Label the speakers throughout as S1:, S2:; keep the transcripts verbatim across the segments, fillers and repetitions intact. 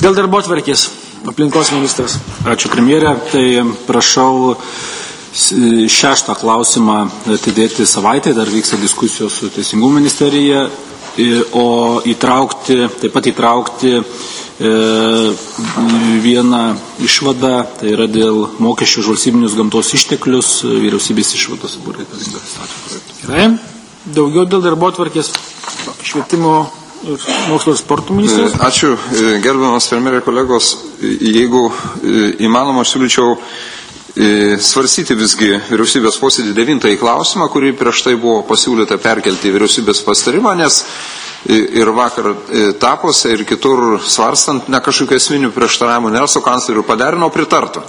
S1: Dėl darbotvarkės, aplinkos ministras.
S2: Ačiū, premjerė. Tai prašau šeštą klausimą atidėti savaitę, dar vyksta diskusijos su Teisingumo ministerija, o įtraukti, taip pat įtraukti e, vieną išvadą, tai yra dėl mokesčių už valstybinius gamtos išteklius, vyriausybės išvados.
S1: Gerai. Daugiau dėl darbotvarkės švietimo ir mokslo ir sporto ministras.
S3: Ačiū, gerbiamas premjerė, kolegos. Jeigu įmanoma, aš siūlyčiau svarstyti visgi vyriausybės posėdį devintąjį klausimą, kurį prieš tai buvo pasiūlyta perkelti vyriausybės pastarimą, nes ir vakar tapuose ir kitur svarstant ne kažkokių esminių prieštaravimų nėra, su kancleriu paderino, pritartų.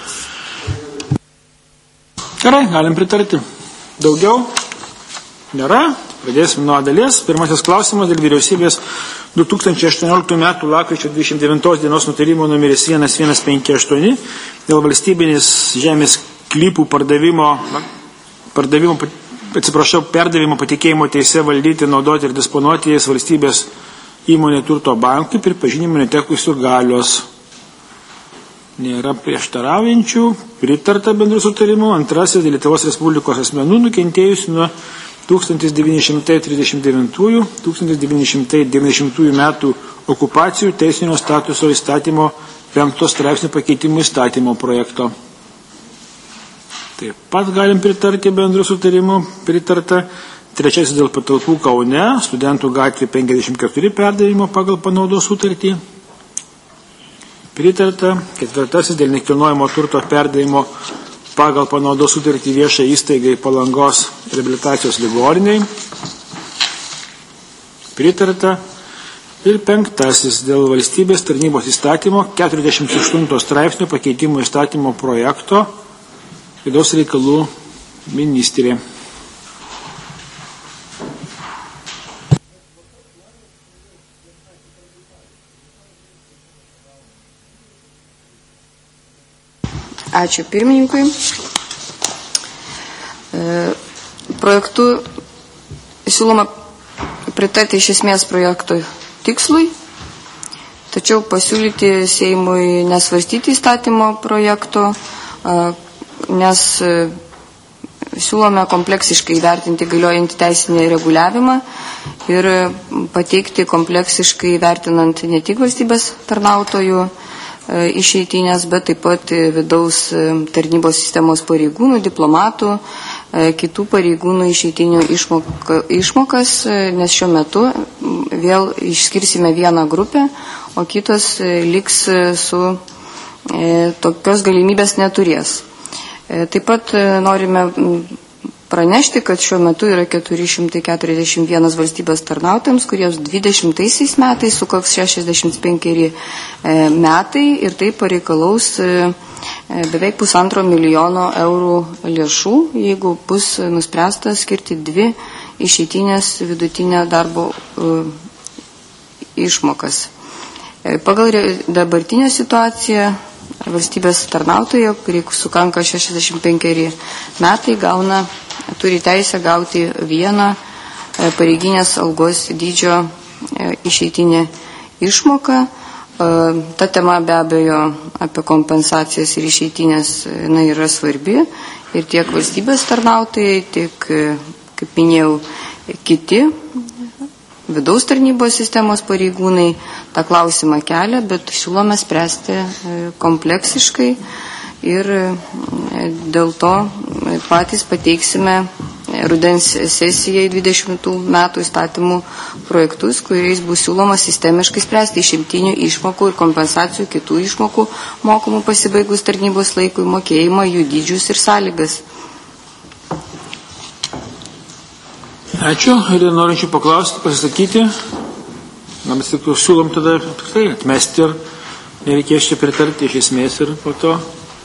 S1: Gerai, galim pritarti. Daugiau? Nėra. Pradėsime nuo dalies. Pirmasis klausimas dėl vyriausybės du tūkstančiai aštuonioliktų metų lapkričio dvidešimt devintos dienos nutarimo numeris vienas vienas penki aštuoni dėl valstybinės žemės sklypų pardavimo, pardavimo, atsiprašau, perdavimo patikėjimo teise valdyti, naudoti ir disponuoti jais valstybės įmonė Turto bankui pripažinimo netekusių galios. Nėra prieštaraujančių, pritarta bendru sutarimu. Antrasis dėl Lietuvos Respublikos asmenų nukentėjusių nuo tūkstantis devyni šimtai trisdešimt devintųjų - tūkstantis devyni šimtai devyniasdešimtųjų metų okupacijų teisinio statuso įstatymo penkto straipsnio pakeitimų įstatymo projekto. Taip pat galim pritarti bendru sutarimu, pritarta. Trečiasis dėl patalpų Kaune, Studentų gatvė penkiasdešimt keturi perdavimo pagal panaudos sutartį. Pritarta. Ketvirtasis dėl nekilnojamo turto perdavimo pagal panaudos sutartį viešai įstaigai Palangos reabilitacijos ligoniniai. Pritarta. Ir penktasis dėl valstybės tarnybos įstatymo keturiasdešimt aštunto straipsnio pakeitimo įstatymo projekto vidaus reikalų ministrė.
S4: Ačiū pirmininkui. Projektu siūloma pritarti iš esmės projekto tikslui, tačiau pasiūlyti Seimui nesvarstyti įstatymo projekto, nes siūlome kompleksiškai vertinti galiojantį teisinį reguliavimą ir pateikti kompleksiškai vertinant ne tik valstybės tarnautojų išeitinės, bet taip pat vidaus tarnybos sistemos pareigūnų, diplomatų, kitų pareigūnų išeitinių išmoka, išmokas, nes šiuo metu vėl išskirsime vieną grupę, o kitos liks su e, tokios galimybės neturės. E, taip pat norime pranešti, kad šiuo metu yra keturi šimtai keturiasdešimt vienas valstybės tarnautojams, kuriems dvidešimtaisiais metais sukaks šešiasdešimt penkeri metai ir tai pareikalaus beveik pusantro milijono eurų lėšų, jeigu bus nuspręsta skirti dvi išeitinės vidutinio darbo išmokas. Pagal dabartinę situaciją valstybės tarnautojo, kurie sukanka šešiasdešimt penkeri metai, gauna turi teisę gauti vieną pareiginės algos dydžio išeitinę išmoką. Ta tema be abejo apie kompensacijas ir išeitinės na, yra svarbi ir tiek valstybės tarnautojai, tiek, kaip minėjau, kiti vidaus tarnybos sistemos pareigūnai tą klausimą kelia, bet siūlome spręsti kompleksiškai ir dėl to patys pateiksime rudens sesijai dvidešimtų metų įstatymų projektus, kuriais bus siūloma sistemiškai spręsti išimtinių išmokų ir kompensacijų kitų išmokų mokamų pasibaigus tarnybos laikui mokėjimą, jų dydžius ir sąlygas.
S1: Ačiū. Ir norinčių paklausti, pasisakyti. Na, mes tik siūlom tada tikrai atmesti ir nereikės čia pritarti iš esmės ir po to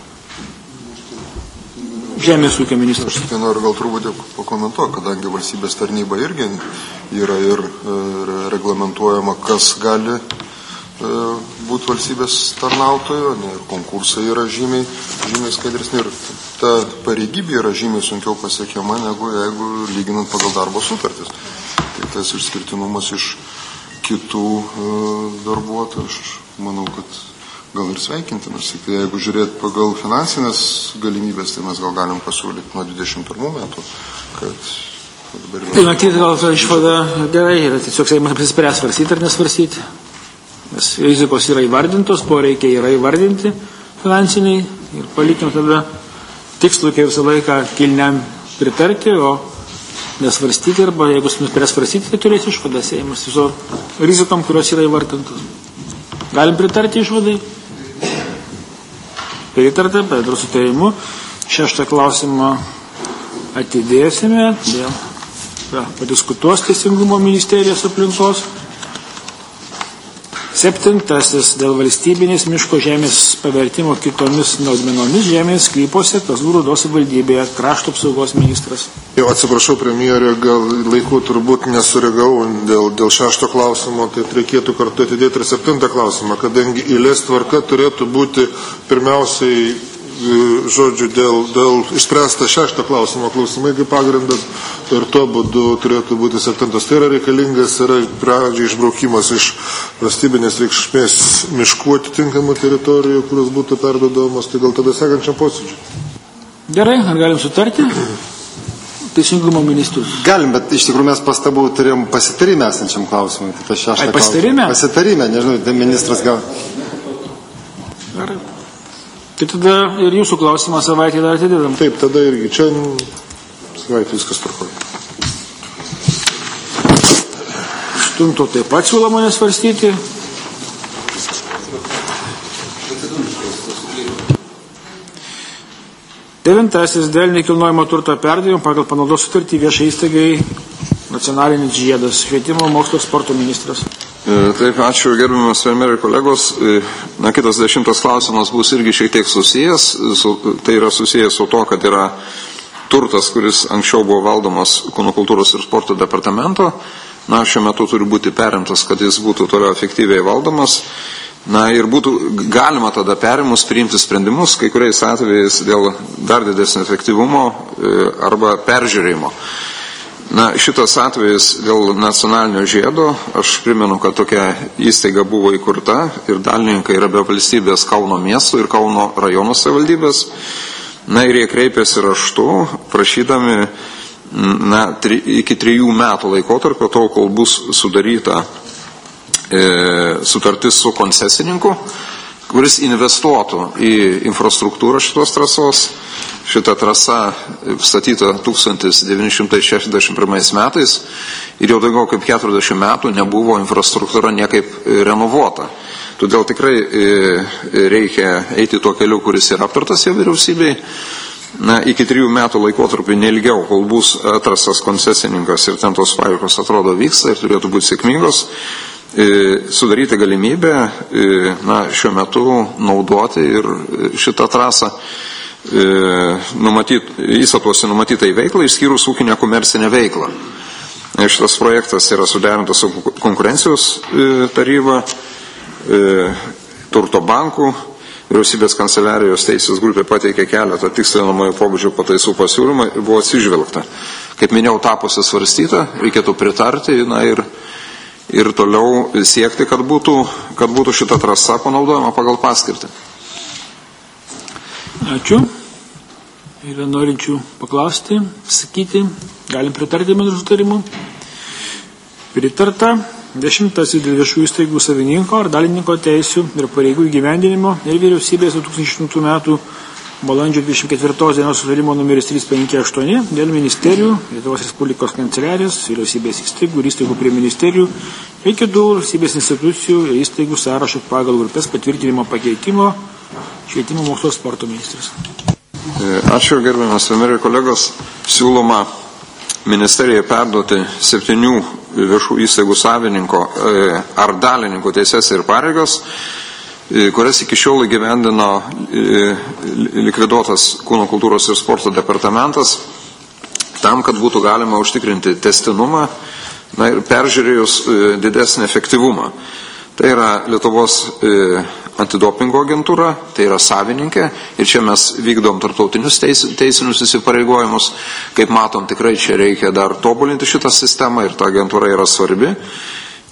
S1: Žemės ūkio ministras.
S5: Aš tai noriu gal truputį pakomentuoti, kadangi valstybės tarnyba irgi yra ir reglamentuojama, kas gali būti valstybės tarnautojo, ir konkursai yra žymiai, žymiai skaidresni ir ta pareigybė yra žymiai sunkiau pasiekiama, negu jeigu lyginant pagal darbo sutartis. Tai tas išskirtinumas iš kitų darbuotojų. Aš manau, kad gal ir sveikintinas. Tai jeigu žiūrėt pagal finansinės galimybės, tai mes gal galim pasiūlyti nuo dvidešimt pirmų metų, kad...
S1: Tai matyti, gal ta išvada gerai yra, tiesiog Seimas apsispręs svarstyti ar nesvarstyti. Nes rizikos yra įvardintos, poreikiai yra įvardinti finansiniai ir palikim tada tikslų, kai visą laiką kilniam pritarti, o nesvarstyti, arba jeigu nuspręs svarstyti, tai turės išvadą Seimas viso rizikom, kurios yra įvardintos. Galim pritarti išvadai? Pritarta, bendru sutarimu. Šeštą klausimą atidėsime, dėl ja, padiskutuos Teisingumo ministerijos aplinkos. Septintasis dėl valstybinės miško žemės pavertimo kitomis naudmenomis žemės sklypose Kazlų Rūdos savivaldybėje, krašto apsaugos ministras.
S5: Jau atsiprašau, premjerė, gal laiku turbūt nesureagavau dėl, dėl šešto klausimo, tai reikėtų kartu atidėti ir septintą klausimą, kadangi eilės tvarka turėtų būti pirmiausiai, žodžiu, dėl, dėl išspręsta šešto klausimo klausimai kaip pagrindas ir tuo būdu turėtų būti septintas. Tai yra reikalingas, yra pradžiai išbraukimas iš valstybinės reikšmės miškų atitinkamų teritorijų, kurios būtų perduodamos, tai gal tada sekančiam posėdžiui.
S1: Gerai, ar galim sutarti? Teisingumo ministrus.
S6: Galim, bet iš tikrųjų mes pastabų turėjom pasitarime esančiam klausimui. Tai
S1: Ai, pasitarime?
S6: Pasitarime, nežinau, tai ministras gal.
S1: Gerai. Tai tada ir jūsų klausimą savaitę dar atidedam.
S5: Taip, tada irgi čia savaitę viskas tvarkoja.
S1: Aštunto taip pat siūloma nesvarstyti. Devintasis dėl nekilnojamo turto perdavimo pagal panaudos sutartį viešai įstaigai Nacionalinis žiedas, švietimo, mokslo, sporto ministras.
S3: Taip, ačiū gerbiamas premjerai kolegos. Na, kitas dešimtas klausimas bus irgi šiek tiek susijęs. Su, tai yra susijęs su to, kad yra turtas, kuris anksčiau buvo valdomas Kūno kultūros ir sporto departamento. Na, šiuo metu turi būti perimtas, kad jis būtų toliau efektyviai valdomas. Na, ir būtų galima tada perimus priimti sprendimus, kai kuriais atvejais dėl dar didesnio efektyvumo arba peržiūrėjimo. Na, šitas atvejis dėl nacionalinio žiedo, aš primenu, kad tokia įstaiga buvo įkurta ir dalininkai yra be valstybės Kauno miesto ir Kauno rajono savivaldybės. Na, ir jie kreipėsi raštu, prašydami na, tri, iki trijų metų laikotarpio, tol, kol bus sudaryta e, sutartis su koncesininku, kuris investuotų į infrastruktūrą šitos trasos. Šita trasa statyta tūkstantis devyni šimtai šešiasdešimt pirmais metais ir jau daugiau kaip keturiasdešimt metų nebuvo infrastruktūra niekaip renovuota. Todėl tikrai reikia eiti tuo keliu, kuris yra aptartas jau vyriausybei. Na, iki trijų metų laikotarpį neilgiau, kol bus atrastas koncesininkas ir ten tos paieškos atrodo vyksta ir turėtų būti sėkmingos, sudaryti galimybę na, šiuo metu naudoti ir šitą trasą numatyt, įstatuose numatytai veiklą, išskyrus ūkinę komercinę veiklą. Šitas projektas yra suderintas su konkurencijos taryba, turto bankų, vyriausybės kanceliarijos teisės grupė pateikė keletą tikslinamojo pobūdžio pataisų pasiūlymą ir buvo atsižvelgta. Kaip minėjau, tapusi svarstyta, reikėtų pritarti na, ir, ir toliau siekti, kad būtų, kad būtų šita trasa panaudojama pagal paskirtį.
S1: Ačiū. Yra norinčių paklausti, sakyti. Galim pritarti bendru sutarimu. Pritarta. Dešimtasis dėl viešų įstaigų savininko ar dalininko teisių ir pareigų įgyvendinimo ir vyriausybės du tūkstančiai aštuntų metų balandžio dvidešimt ketvirtos dienos sutarimo numeris trys penki aštuoni dėl ministerijų, Lietuvos Respublikos kanceliarijos, vyriausybės įstaigų ir įstaigų prie ministerijų ir kitų valstybės institucijų ir įstaigų sąrašo pagal grupės patvirtinimo pakeitimo švietimo, mokslo, sporto ministras.
S3: Ačiū gerbiamas premjerai kolegos. Siūloma ministerijai perduoti septynių viešų įstaigų savininko ar dalininko teises ir pareigas, kurias iki šiol įgyvendino likviduotas Kūno kultūros ir sporto departamentas, tam, kad būtų galima užtikrinti testinumą na, ir peržiūrėjus didesnį efektyvumą. Tai yra Lietuvos antidopingo agentūra, tai yra savininkė ir čia mes vykdom tarptautinius teis, teisinius įsipareigojimus. Kaip matom, tikrai čia reikia dar tobulinti šitą sistemą ir ta agentūra yra svarbi.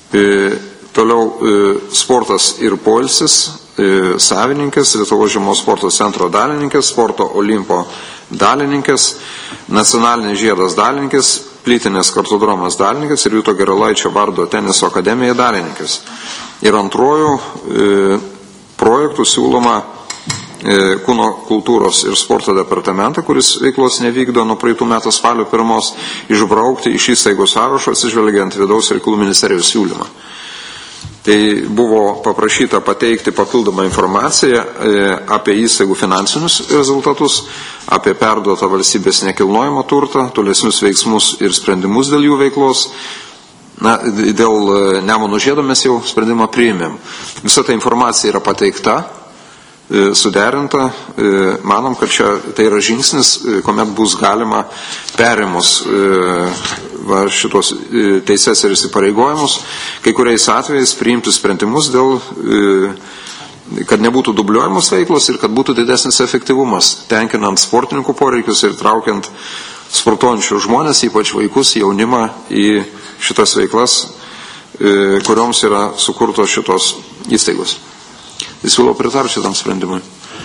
S3: Toliau sportas ir poilsis, savininkas, Lietuvos žiemos sporto centro dalininkas, sporto Olimpo dalininkas, nacionalinis žiedas dalininkas, plytinės kartodromas dalininkas ir Vyto Gerulaičio vardo teniso akademija dalininkas. Ir antrojų projektų siūloma Kūno kultūros ir sporto departamentą, kuris veiklos nevykdo nuo praeitų metų spalio pirmos, išbraukti iš įstaigų sąrašo atsižvelgiant vidaus reikalų ministerijos siūlymą. Tai buvo paprašyta pateikti papildomą informaciją apie įstaigų finansinius rezultatus, apie perduotą valstybės nekilnojamą turtą, tolesnius veiksmus ir sprendimus dėl jų veiklos. Na, dėl Nemuno žiedo mes jau sprendimą priėmėm. Visa ta informacija yra pateikta, suderinta. Manom, kad čia tai yra žingsnis, kuomet bus galima perimus va, šitos teises ir įsipareigojimus, kai kuriais atvejais priimti sprendimus dėl, kad nebūtų dubliuojamos veiklos ir kad būtų didesnis efektyvumas, tenkinant sportininkų poreikius ir traukiant sportuojančių žmonės, ypač vaikus, jaunimą į šitas veiklas, kurioms yra sukurtos šitos įstaigos. Jis siūlo pritarti šitam sprendimui.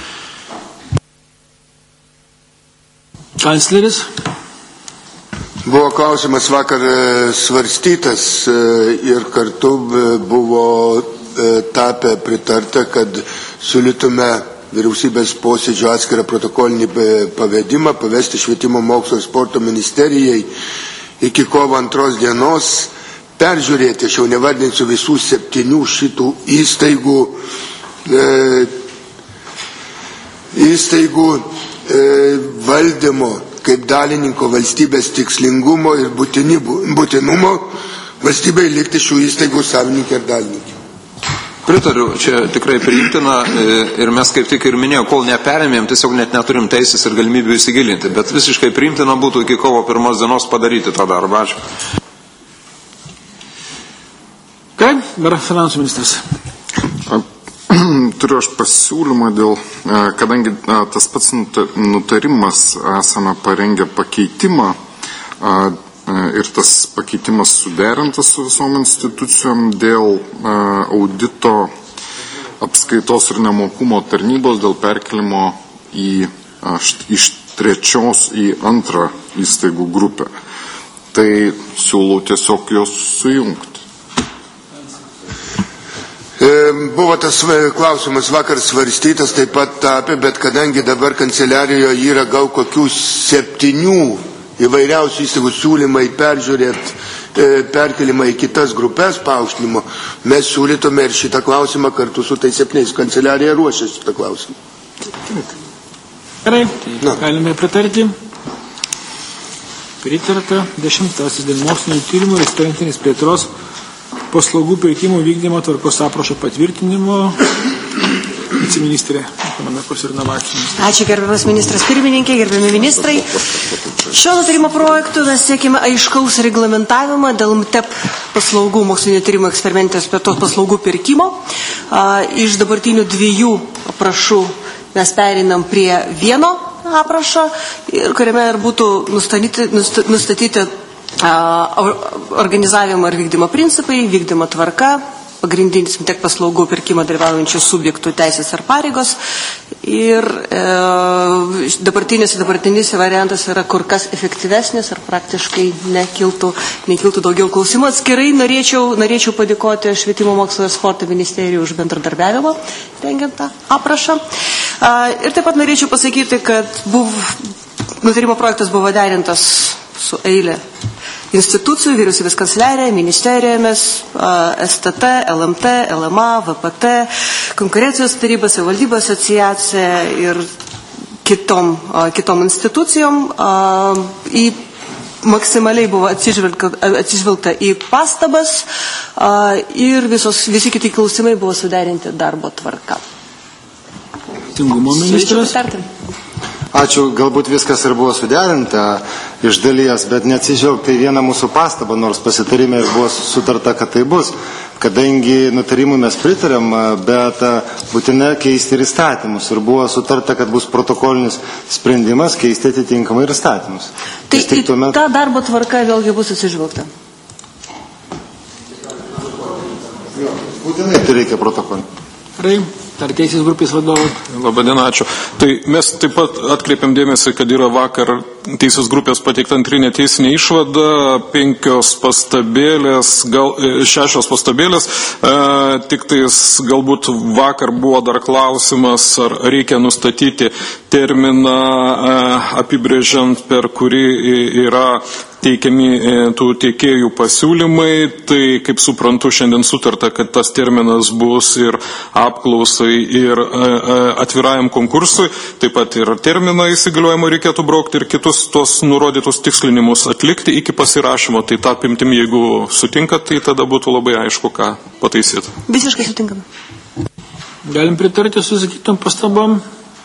S1: Kancleris.
S7: Buvo klausimas vakar svarstytas ir kartu buvo tapę pritarta, kad siūlytume vyriausybės posėdžio atskirą protokolinį pavedimą pavesti Švietimo mokslo ir sporto ministerijai iki kovo antros dienos peržiūrėti, aš jau nevardinsiu visų septynių šitų įstaigų E, įstaigų e, valdymo kaip dalininko valstybės tikslingumo ir būtinumo valstybei likti šių įstaigų savininkė ir dalininkė.
S3: Pritariu, čia tikrai priimtina ir mes kaip tik ir minėjau, kol neperėmėm, tiesiog net neturim teisės ir galimybių įsigilinti, bet visiškai priimtina būtų iki kovo pirmos dienos padaryti tą darbą. Ačiū.
S1: Kaip? Dar finansų ministras.
S8: Turiu aš pasiūlymą dėl, kadangi tas pats nutarimas esame parengę pakeitimą ir tas pakeitimas suderintas su visom institucijom dėl audito apskaitos ir nemokumo tarnybos dėl perkelimo į, iš trečios į antrą įstaigų grupę. Tai siūlau tiesiog jos sujungti.
S7: Buvo tas klausimas vakar svarstytas, taip pat tapė, bet kadangi dabar kanceliarijoje yra gal kokių septynių įvairiausių įstaigų siūlymai peržiūrėti perkelimą į kitas grupės paaukštinimo, mes siūlytume ir šitą klausimą kartu su tais septyniais. Kanceliarija ruošia šitą klausimą.
S1: Gerai, tai galime pritarti. Pritarta dešimtasis dėl mokslinio tyrimų ir eksperimentinės plėtros paslaugų pirkimų vykdymo tvarkos aprašo patvirtinimo. Viceministrė ekonomikos ir inovacijos.
S9: Ačiū, gerbiamas ministras pirmininkė, gerbiami ministrai. Šio nutarimo projektu mes siekime aiškaus reglamentavimą dėl M T E P paslaugų mokslinio tyrimo eksperimentinės plėtros paslaugų pirkimo. Iš dabartinių dviejų aprašų mes perinam prie vieno aprašo, kuriame ir būtų nustatyti, nustatyti organizavimo ir vykdymo principai, vykdymo tvarka, pagrindinis M T E P paslaugų pirkimo dalyvaujančių subjektų teisės ar pareigos. Ir e, dabartinis ir dabartinis variantas yra kur kas efektyvesnis ir praktiškai nekiltų, nekiltų daugiau klausimų. Atskirai norėčiau, norėčiau padėkoti Švietimo mokslo ir sporto ministerijai už bendradarbiavimą, rengiant tą aprašą. E, ir taip pat norėčiau pasakyti, kad buv, nutarimo projektas buvo derintas su eilė institucijų, vyriausybės kanceliarija, ministerijomis, S T T, L M T, L M A, V P T, konkurencijos taryba, savivaldybių asociacija ir kitom, kitom institucijom. Į maksimaliai buvo atsižvelgta, atsižvelgta į pastabas ir visos, visi kiti klausimai buvo suderinti darbo tvarka.
S1: Teisingumo ministras.
S6: Ačiū, galbūt viskas ir buvo suderinta iš dalies, bet neatsižvelgta į vieną mūsų pastabą, nors pasitarime ir buvo sutarta, kad tai bus. Kadangi nutarimui mes pritarėm, bet būtina keisti ir įstatymus. Ir buvo sutarta, kad bus protokolinis sprendimas keisti atitinkamai ir įstatymus.
S9: Tai į tuomet... ta darbo tvarka vėlgi bus atsižvelgta.
S6: Būtinai tai reikia protokolį.
S1: Gerai, dar teisės grupės vadovas.
S10: Labadiena, ačiū. Tai mes taip pat atkreipiam dėmesį, kad yra vakar teisės grupės pateikta antrinė teisinė išvada, penkios pastabėlės, gal, šešios pastabėlės, e, tik tais galbūt vakar buvo dar klausimas, ar reikia nustatyti terminą e, apibrėžiant, per kurį yra teikiami tų tiekėjų pasiūlymai, tai kaip suprantu šiandien sutarta, kad tas terminas bus ir apklausai, ir atvirajam konkursui, taip pat ir terminą įsigaliojimo reikėtų braukti ir kitus tuos nurodytus tikslinimus atlikti iki pasirašymo, tai tą apimtim, jeigu sutinkat, tai tada būtų labai aišku, ką pataisyti.
S9: Visiškai sutinkame.
S1: Galim pritarti su sakytom pastabom.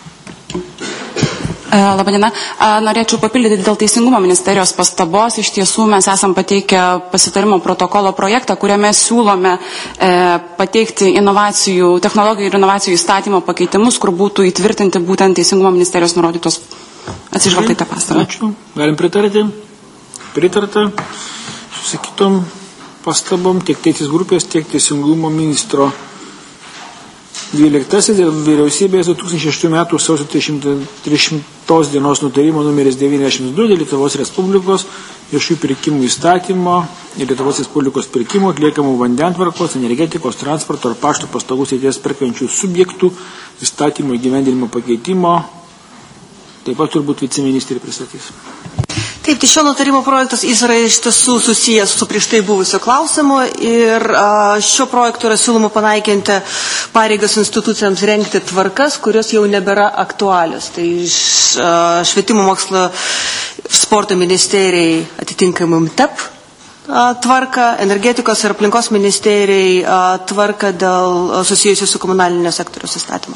S11: Labadiena. Norėčiau papildyti dėl Teisingumo ministerijos pastabos. Iš tiesų mes esam pateikę pasitarimo protokolo projektą, kuriame siūlome pateikti inovacijų, technologijų ir inovacijų įstatymo pakeitimus, kur būtų įtvirtinti būtent Teisingumo ministerijos nurodytos atsižvelgti tą pastabą.
S1: Ačiū. Galim pritarti. Pritarta. Susakytom pastabom tiek teisės grupės, tiek Teisingumo ministro. Dvyliktasis dėl vyriausybės du tūkstančiai šeštų metų sausio trisdešimtos dienos nutarimo numeris devyniasdešimt du dėl Lietuvos Respublikos viešųjų pirkimų įstatymo ir Lietuvos Respublikos pirkimų atliekamų vandentvarkos, energetikos, transporto ir pašto paslaugų srities perkančių subjektų įstatymo įgyvendinimo pakeitimo. Taip pat turbūt viceministrė pristatys.
S9: Taip, tai šio nutarimo projektas jis yra iš tiesų susijęs su prieš tai buvusio klausimu ir šio projektu yra siūloma panaikinti pareigas institucijams rengti tvarkas, kurios jau nebėra aktualios. Tai švietimo mokslo sporto ministerijai atitinkamam T E P tvarka, energetikos ir aplinkos ministerijai tvarka dėl susijusių su komunalinio sektoriaus įstatymo.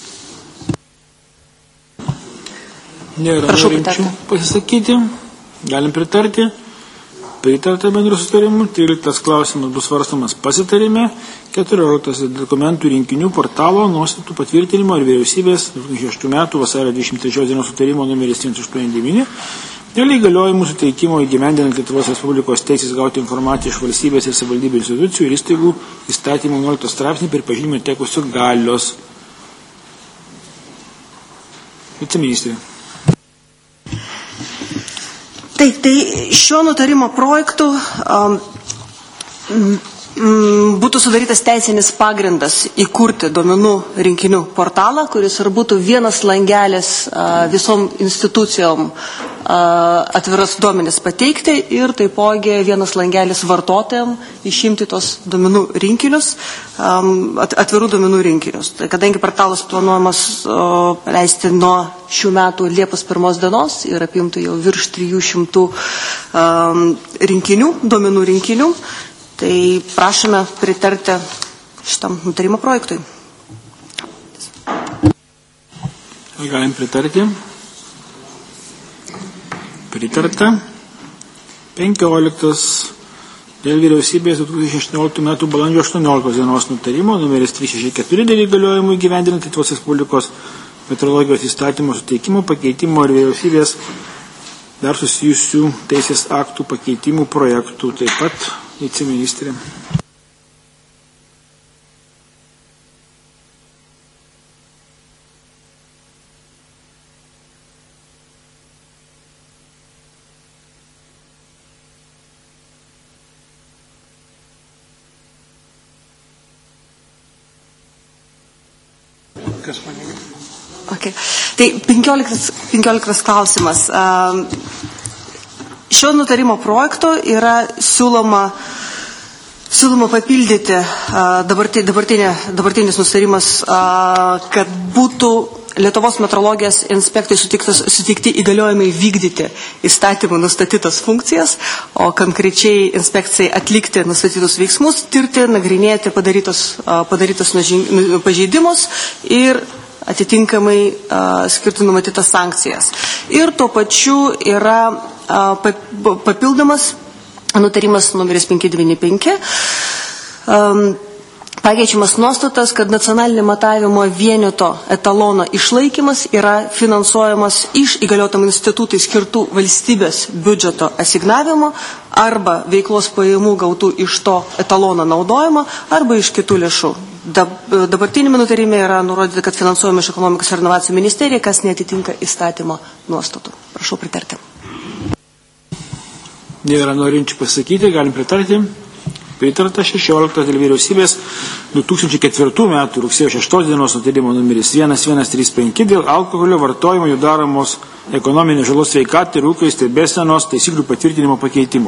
S1: Nėra norinčių pasisakyti. Galim pritarti. Pritarta bendrų sutarimų. tryliktas klausimas bus svarstamas pasitarime. keturioliktas dokumentų rinkinių portalo nuostatų patvirtinimo ir vyriausybės du tūkstančiai šeštų metų vasario dvidešimt trečios dienos sutarimo numeris šimtas aštuoniasdešimt devyni dėl įgaliojimų suteikimo įgyvendinant Lietuvos Respublikos teisės gauti informaciją iš valstybės ir savivaldybių institucijų ir įstaigų įstatymų vienuoliktą straipsnį pripažinimo tekusių galios. Viceministrė.
S9: Taip, tai šio nutarimo projektu um, m, būtų sudarytas teisinis pagrindas įkurti duomenų rinkinių portalą, kuris ir būtų vienas langelis uh, visom institucijom uh, atviras duomenis pateikti ir taipogi vienas langelis vartotojam išimti tos duomenų rinkinius, um, at, atvirų duomenų rinkinius. Tai kadangi portalas planuojamas uh, leisti nuo šių metų Liepos pirmos dienos ir apimtų jau virš trijų šimtų um, rinkinių, duomenų rinkinių, tai prašome pritarti šitam nutarimo projektui.
S1: Galim pritarti. Pritarta. penkioliktas dėl vyriausybės du tūkstančiai aštuonioliktų metų balandžio aštuonioliktos dienos nutarimo numeris trys šeši keturi dėl įgaliojimų įgyvendinant Lietuvos Respublikos metrologijos įstatymo suteikimo pakeitimo ir vyriausybės dar susijusių teisės aktų pakeitimų projektų. Taip pat viceministrė. Kas man
S9: Okay. Tai penkioliktas klausimas. Šio nutarimo projekto yra siūloma, siūloma papildyti dabartinė, dabartinė, dabartinis nutarimas, kad būtų Lietuvos metrologijos inspektai suteikti įgaliojimai vykdyti įstatymų nustatytas funkcijas, o konkrečiai inspekcijai atlikti nustatytus veiksmus, tirti, nagrinėti padarytus, padarytus pažeidimus ir atitinkamai uh, skirti numatytas sankcijas. Ir tuo pačiu yra uh, papildomas nutarimas numeris penki devyni penki. Um, Pakeičiamas nuostatas, kad nacionalinio matavimo vieneto etalono išlaikymas yra finansuojamas iš įgaliotam institutui skirtų valstybės biudžeto asignavimo arba veiklos pajamų gautų iš to etalono naudojimo arba iš kitų lėšų. Dabartinėme nutarime yra nurodyta, kad finansuojama iš ekonomikos ir inovacijų ministerija, kas netitinka įstatymo nuostatų. Prašau pritarti.
S1: Nėra norinčių pasakyti, galim pritarti. Pritarta šešioliktas dėl vyriausybės du tūkstančiai ketvirtų metų rugsėjo šeštos dienos nutarimo numeris vienas vienas trys penki dėl alkoholio vartojimo jų daromos ekonominės žalos sveikatai ir ūkio stebėsenos taisyklių patvirtinimo pakeitimo.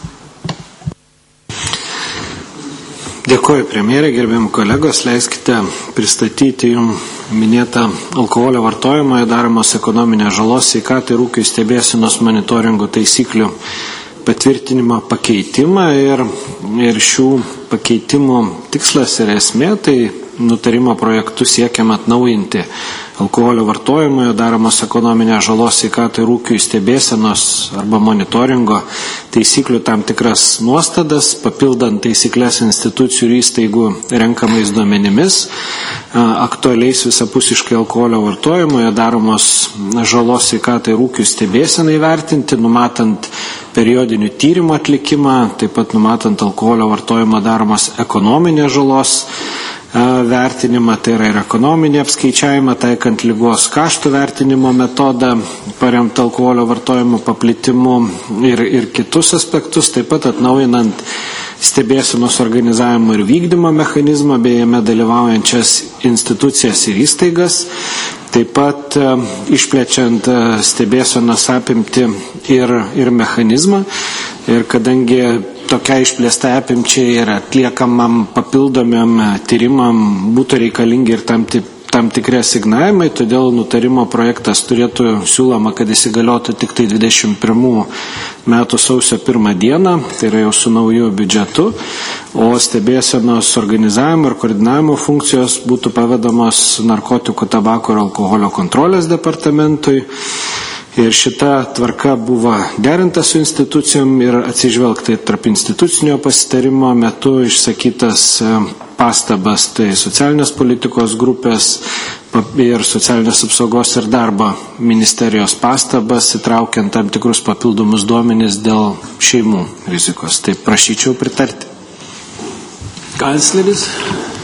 S12: Dėkuoju, premjerė, gerbiami kolegos, leiskite pristatyti jums minėtą alkoholio vartojimo jų daromos ekonominės žalos sveikatai ir ūkio stebėsenos monitoringo taisyklių patvirtinimo pakeitimą ir, ir šių pakeitimų tikslas ir esmė, tai nutarimo projektu siekiama atnaujinti alkoholio vartojimo daromos ekonominės žalos sveikatai ir ūkiui stebėsenos arba monitoringo taisyklių tam tikras nuostatas, papildant taisyklės institucijų ir įstaigų renkamais duomenimis, aktualiais visapusiškai alkoholio vartojimo daromos žalos sveikatai ir ūkiui stebėsenai vertinti, numatant periodinių tyrimų atlikimą, taip pat numatant alkoholio vartojimo daromos ekonominės žalos vertinimą, tai yra ir ekonominį apskaičiavimą, taikant ligos kaštų vertinimo metodą, paremtą alkoholio vartojimo paplitimu ir, ir kitus aspektus, taip pat atnaujinant stebėsenos organizavimo ir vykdymo mechanizmą, bei jame dalyvaujančias institucijas ir įstaigas, taip pat e, išplečiant e, stebėsenos apimti ir, ir mechanizmą. Ir kadangi tokia išplėsta apimčiai ir atliekamam papildomiam tyrimam būtų reikalingi ir tam, tam tikri asignavimai, todėl nutarimo projektas turėtų siūloma, kad įsigaliotų tik tai dvidešimt pirmų metų sausio pirmą dieną, tai yra jau su nauju biudžetu, o stebėsenos organizavimo ir koordinavimo funkcijos būtų pavedamos narkotikų, tabako ir alkoholio kontrolės departamentui. Ir šita tvarka buvo derinta su institucijom ir atsižvelgtai tarp institucinio pasitarimo metu išsakytas pastabas, tai socialinės politikos grupės ir socialinės apsaugos ir darbo ministerijos pastabas, įtraukiant tam tikrus papildomus duomenis dėl šeimų rizikos. Tai prašyčiau pritarti.
S1: Kancleris.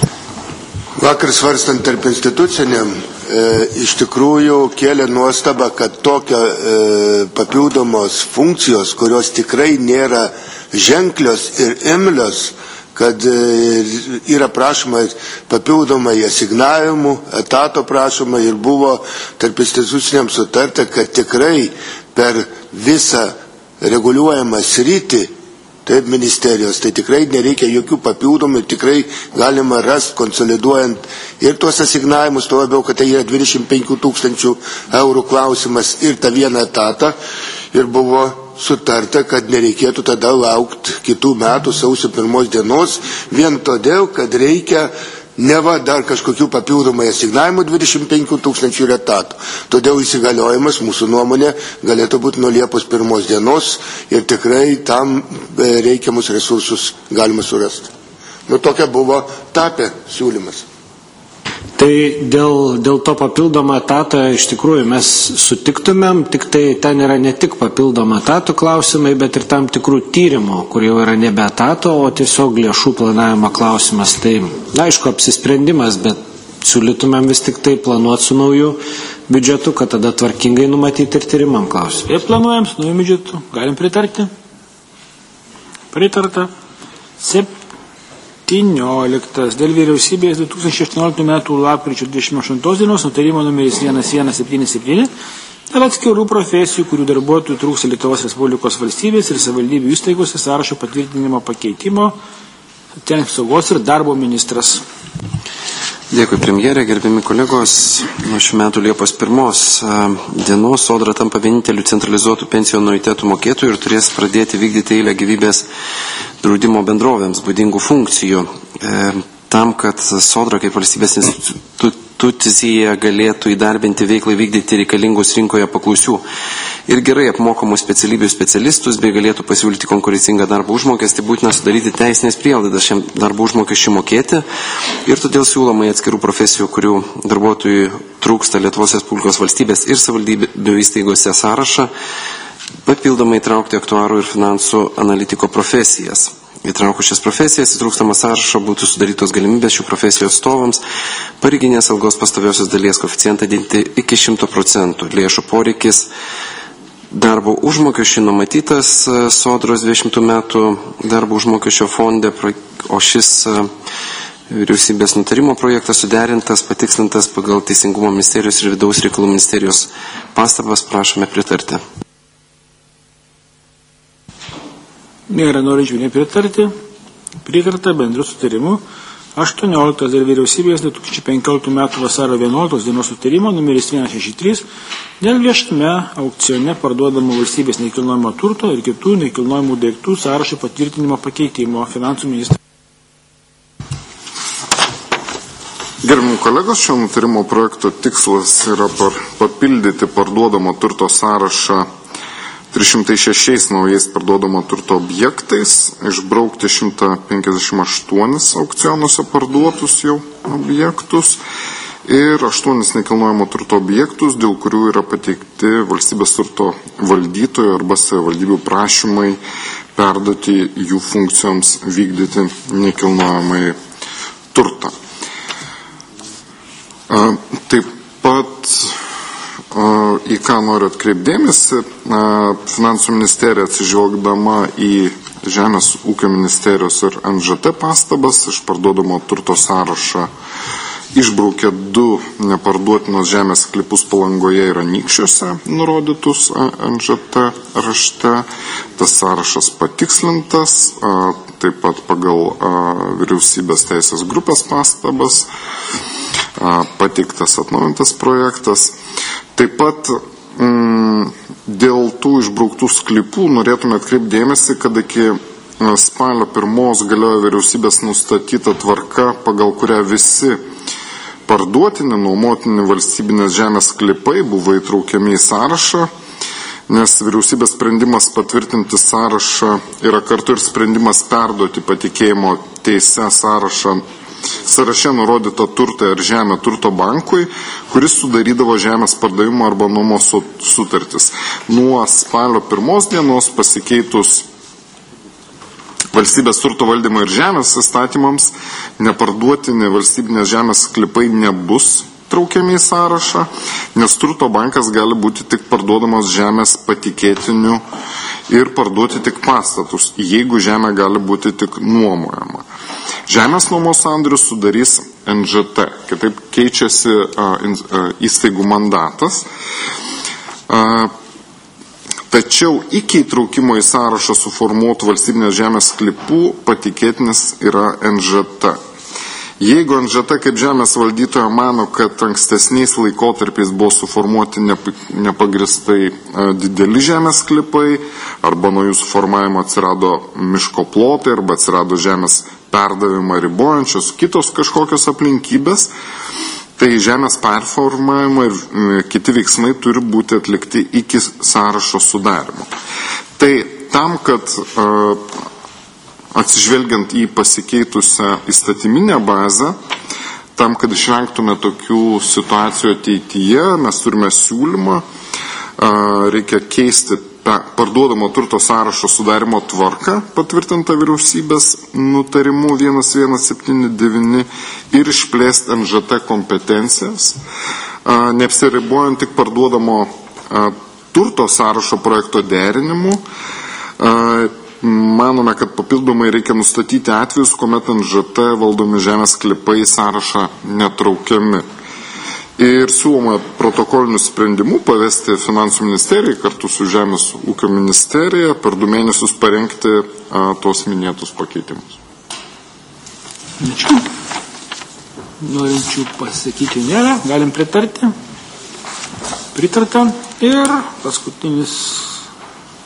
S7: Vakar svarstant tarp instituciniam, e, iš tikrųjų kėlė nuostabą, kad tokio e, papildomos funkcijos, kurios tikrai nėra ženklios ir imlios, kad e, yra prašoma papildomai asignavimų, etato prašoma ir buvo tarp instituciniam sutarta, kad tikrai per visą reguliuojamą sritį, taip, ministerijos, tai tikrai nereikia jokių papildomų, tikrai galima rasti, konsoliduojant ir tuos asignavimus, tuo labiau, kad tai yra dvidešimt penkių tūkstančių eurų klausimas ir tą vieną etatą, ir buvo sutarta, kad nereikėtų tada laukti kitų metų sausio pirmos dienos, vien todėl, kad reikia neva dar kažkokių papildomai asignavimų dvidešimt penkių tūkstančių ir etatų. Todėl įsigaliojimas, mūsų nuomonė, galėtų būti nuo Liepos pirmos dienos ir tikrai tam reikiamus resursus galima surasti. Nu, tokia buvo tapę siūlymas.
S12: Tai dėl, dėl to papildomo etato iš tikrųjų mes sutiktumėm, tik tai ten yra ne tik papildomo etato klausimai, bet ir tam tikrų tyrimų, kur jau yra nebe etato, o tiesiog lėšų planavimo klausimas. Tai, na, aišku, apsisprendimas, bet siūlytumėm vis tik tai planuoti su nauju biudžetu, kad tada tvarkingai numatyti ir tyrimam klausimą.
S1: Taip planuojam su nauju biudžetu. Galim pritarti? Pritarta. Sep. septynioliktas dėl vyriausybės du tūkstančiai aštuonioliktų metų lapkričio dvidešimt aštuntos dienos nutarimo numeris vienas vienas septyni septyni dėl atskirų profesijų, kurių darbuotojų trūksta Lietuvos Respublikos valstybės ir savivaldybių įstaigose sąrašo patvirtinimo pakeitimo, socialinės apsaugos ir darbo ministras.
S13: Dėkui, premjerė, gerbiami kolegos. Nuo šių metų Liepos pirmos dienos Sodra tampa vieninteliu centralizuotų pensijų anuitetų mokėtojų ir turės pradėti vykdyti eilę gyvybės draudimo bendrovėms būdingų funkcijų. E, tam, kad Sodra kaip valstybės institu, institucija galėtų įdarbinti veiklai vykdyti reikalingus rinkoje paklausių ir gerai apmokamų specialybių specialistus, bei galėtų pasiūlyti konkurencingą darbo užmokestį, būtina sudaryti teisinės prielaidas šiam darbo užmokesčiui mokėti ir todėl siūloma į atskirų profesijų, kurių darbuotojų trūksta Lietuvos Respublikos valstybės ir savivaldybių įstaigose sąrašą, papildomai įtraukti aktuarų ir finansų analitiko profesijas. Įtraukus šias profesijas, į trūkstamą sąrašą būtų sudarytos galimybės šių profesijų atstovams pareiginės algos pastoviosios dalies koeficientą didinti iki šimto procentų. Lėšų poreikis darbo užmokesčiui numatytas Sodros dvidešimtų metų darbo užmokesčio fonde, o šis vyriausybės nutarimo projektas suderintas, patikslintas pagal Teisingumo ministerijos ir Vidaus reikalų ministerijos pastabas, prašome pritarti.
S1: Nėra norinčių nepritarti. Pritarta bendru sutarimu aštuonioliktas dėl vyriausybės du tūkstančiai penkioliktų metų vasario vienuoliktos dienos sutarimo numeris vienas šeši trys dėl viešame aukcione parduodamo valstybės nekilnojamo turto ir kitų nekilnojamų daiktų sąrašo patvirtinimo pakeitimo finansų ministras.
S8: Gerbiami kolegos, šio nutarimo projekto tikslas yra papildyti parduodamo turto sąrašą trys šimtai šešiais naujais parduodamo turto objektais, išbraukti šimtą penkiasdešimt aštuonis aukcionuose parduotus jau objektus ir aštuonis nekilnojamo turto objektus, dėl kurių yra pateikti valstybės turto valdytojų arba savivaldybių prašymai perduoti jų funkcijoms vykdyti nekilnojamai turtą. Taip pat į ką noriu atkreipdėmėsi, Finansų ministerija atsižvelgdama į Žemės ūkio ministerijos ir N Ž T pastabas iš parduodamo turto sąrašą išbraukė du neparduotinos žemės sklypus Palangoje ir Anykščiuose nurodytus N Ž T rašte. Tas sąrašas patikslintas, taip pat pagal vyriausybės teisės grupės pastabas, pateiktas atnaujintas projektas. Taip pat mm, dėl tų išbrauktų sklypų norėtume atkreipdėmėsi, kad iki spalio pirmos galioja vyriausybės nustatyta tvarka, pagal kurią visi parduotini, nuomotini valstybinės žemės sklypai buvo įtraukiami į sąrašą, nes vyriausybės sprendimas patvirtinti sąrašą yra kartu ir sprendimas perduoti patikėjimo teise sąrašą sąraše nurodytą turtą ir žemę turto bankui, kuris sudarydavo žemės pardavimo arba nuomos sutartis. Nuo spalio pirmos dienos pasikeitus valstybės turto valdymo ir žemės įstatymams, neparduotini valstybinės žemės sklypai nebus traukiami į sąrašą, nes turto bankas gali būti tik parduodamos žemės patikėtinių ir parduoti tik pastatus, jeigu žemė gali būti tik nuomojama. Žemės nuomos sandorius sudarys N Ž T, kitaip keičiasi a, a, įstaigų mandatas. A, tačiau iki įtraukimo į sąrašą suformuotų valstybinės žemės sklypų patikėtinis yra N Ž T. Jeigu N Ž T kaip žemės valdytoja mano, kad ankstesniais laikotarpiais buvo suformuoti nepagristai dideli žemės sklypai, arba nuo jų suformavimo atsirado miško plotai, arba atsirado žemės perdavimą ribojančios kitos kažkokios aplinkybės, tai žemės performavimo ir kiti veiksmai turi būti atlikti iki sąrašo sudarimo. Tai tam, kad atsižvelgiant į pasikeitusią įstatyminę bazę, tam, kad išvengtume tokių situacijų ateityje, mes turime siūlymą, reikia keisti parduodamo turto sąrašo sudarimo tvarką patvirtinta vyriausybės nutarimu vienas vienas septyni devyni ir išplėsti N Ž T kompetencijas, neapsiribuojant tik parduodamo turto sąrašo projekto derinimu. Manome, kad papildomai reikia nustatyti atvejus, kuomet N Ž T valdomi žemės sklypai sąrašą netraukiami. Ir siūloma protokolinių sprendimų pavesti Finansų ministerijai kartu su Žemės ūkio ministerija per du mėnesius parengti a, tos minėtus pakeitimus.
S1: Ačiū. Norinčių pasakyti nėra, galim pritarti. Pritarta. Ir paskutinis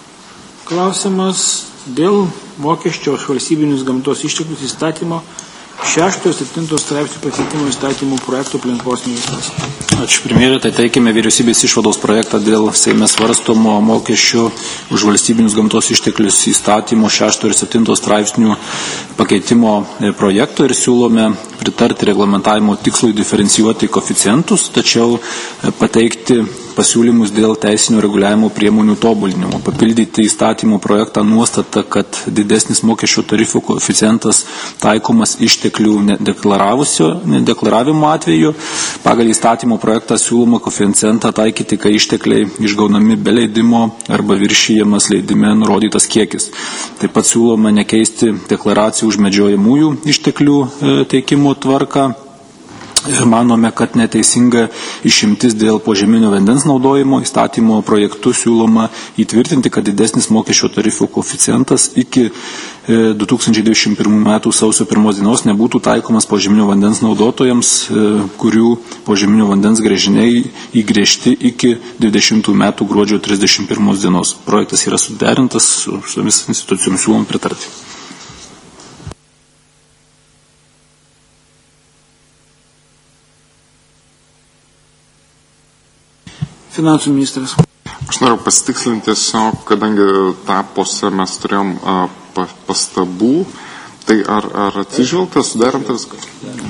S1: klausimas dėl mokesčio už valstybinius gamtos išteklius įstatymo šešto ir septinto straipsnių pakeitimo įstatymų projektų aplinkos ministras.
S2: Ačiū, premjerė. Tai teikime vyriausybės išvados projektą dėl Seime svarstomo mokesčių už valstybinius gamtos išteklius įstatymo šešto ir septinto straipsnių pakeitimo projekto ir siūlome pritarti reglamentavimo tikslui diferencijuoti koeficientus, tačiau pateikti pasiūlymus dėl teisinio reguliavimo priemonių tobulinimo, papildyti įstatymų projektą nuostatą, kad didesnis mokesčio tarifų koeficientas taikomas išteklių nedeklaravimo atveju. Pagal įstatymo projektą siūloma koeficientą taikyti, kai ištekliai išgaunami be leidimo arba viršijamas leidime nurodytas kiekis. Taip pat siūloma nekeisti deklaracijų už medžiojamųjų išteklių teikimo tvarką. Manome, kad neteisinga išimtis dėl požeminio vandens naudojimo įstatymo projektų siūloma įtvirtinti, kad didesnis mokesčio tarifų koeficientas iki du tūkstančiai dvidešimt pirmų metų sausio pirmos dienos nebūtų taikomas požeminio vandens naudotojams, kurių požeminio vandens gręžiniai įgręžti iki dvidešimtų metų gruodžio trisdešimt pirmos dienos. Projektas yra suderintas su visomis institucijomis, siūlom pritarti.
S1: Finansų ministras.
S8: Aš noriu pasitikslinti tiesiog, kadangi tą posę mes turėjom a, pa, pastabų, tai ar, ar atsižvelgta, suderinta viskas?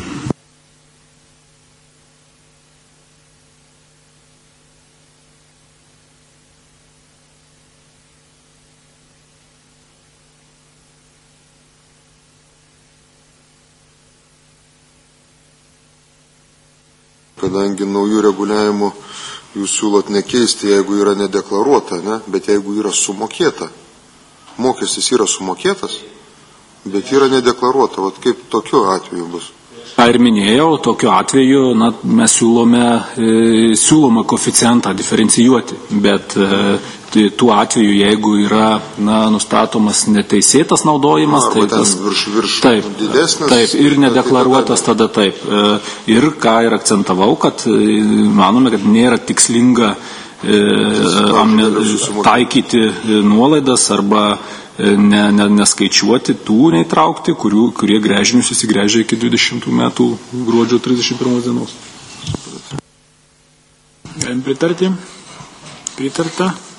S5: Kadangi naujų reguliavimų jūs siūlot nekeisti, jeigu yra nedeklaruota, ne? Bet jeigu yra sumokėta. Mokestis yra sumokėtas, bet yra nedeklaruota. Vat kaip tokiu atveju bus?
S2: Ką ir minėjau, tokiu atveju na, mes siūlome, e, siūlome koeficientą diferencijuoti, bet e, tuo atveju, jeigu yra na, nustatomas neteisėtas naudojimas,
S5: Arba
S2: tai tas
S5: virš, virš
S2: taip,
S5: didesnis,
S2: taip, ir nedeklaruotas
S5: tai
S2: tada taip. E, ir ką ir akcentavau, kad e, manome, kad nėra tikslinga e, amne, taikyti nuolaidas arba Ne, ne, neskaičiuoti tų neįtraukti, kurių, kurie gręžinius įsigręžia iki dvidešimtų metų gruodžio trisdešimt pirmos dienos.
S1: Galim pritarti. Pritarta.